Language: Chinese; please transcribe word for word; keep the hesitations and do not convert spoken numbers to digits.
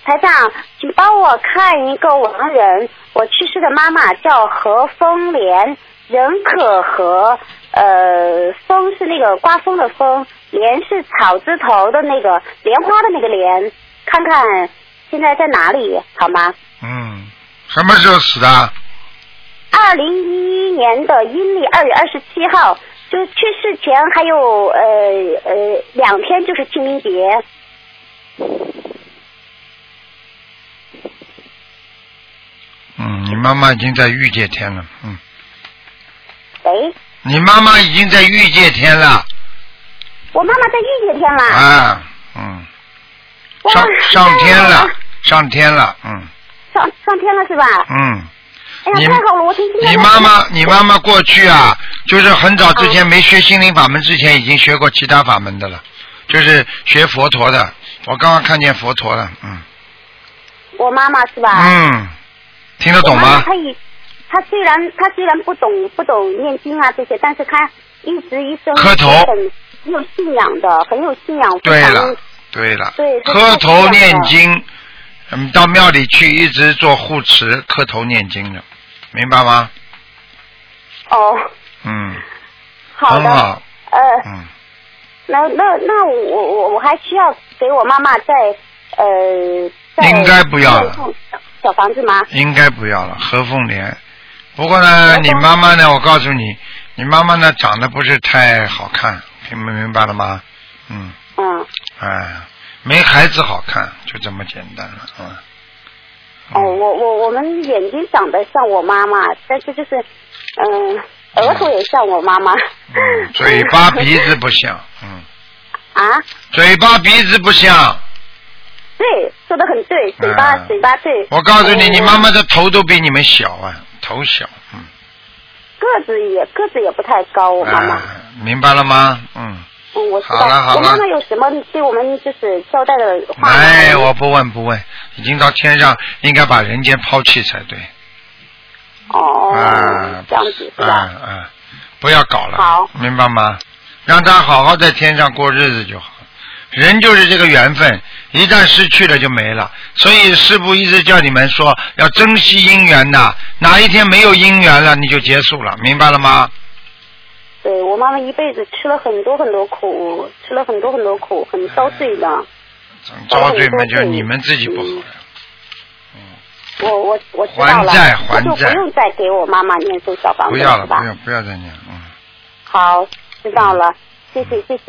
台长，请帮我看一个亡人，我去世的妈妈叫何风莲，人可和，呃，风是那个刮风的风，莲是草字头的那个莲花的那个莲，看看现在在哪里好吗？ 嗯，什么时候死的？ 二零一一年的阴历二月二十七号，就是去世前还有呃呃两天就是清明节。 嗯，你妈妈已经在御界天了，嗯。 喂。 你妈妈已经在御界天了。 我妈妈在御界天了。 啊，嗯。上上天了，上天了，嗯。 上上天了是吧？ 嗯。 哎呀，太好了！我听你妈妈，你妈妈过去啊，就是很早之前没学心灵法门之前，已经学过其他法门的了，就是学佛陀的。我刚刚看见佛陀了，嗯。 我妈妈是吧？ 嗯，听得懂吗？ 她以，她虽然她虽然不懂不懂念经啊这些，但是她一直一生磕头很有信仰的，很有信仰。 对了，对了。 对。 磕头念经，嗯，到庙里去一直做护持，磕头念经的。明白吗？ 哦。 嗯。 好的。 很好。 呃。 嗯。 那那那我我我还需要给我妈妈再呃再应该不要了。 小房子吗？ 应该不要了，何凤莲。不过呢，你妈妈呢？我告诉你，你妈妈呢长得不是太好看，明不明白了吗？嗯。 嗯。 哎，没孩子好看，就这么简单了，嗯。 哦，我我我们眼睛长得像我妈妈，但是就是，嗯、呃，额头也像我妈妈。 嗯，嘴巴鼻子不像，嗯。 啊？ 嘴巴鼻子不像。 对，说的很对，嘴巴、嗯、嘴巴对。 我告诉你，嗯、你妈妈的头都比你们小啊，头小，嗯。 个子也个子也不太高，我妈妈。 啊、明白了吗？嗯。 嗯，我知道。 好了好了。 我妈妈有什么对我们就是交代的话？ 哎，我不问不问，已经到天上，应该把人间抛弃才对。 哦。 啊， 这样子是吧？ 啊啊，不要搞了。 好。 明白吗？让他好好在天上过日子就好。人就是这个缘分，一旦失去了就没了。所以师父一直叫你们说要珍惜姻缘的，哪一天没有姻缘了，你就结束了，明白了吗？ 对，我妈妈一辈子吃了很多很多苦，吃了很多很多苦，很遭罪的。 遭罪嘛，就你们自己不好呀。 嗯。我我我知道了， 还债还债， 就不用再给我妈妈念诵小房子了， 不要了，不要不要再念，嗯。 好，知道了，谢谢谢谢。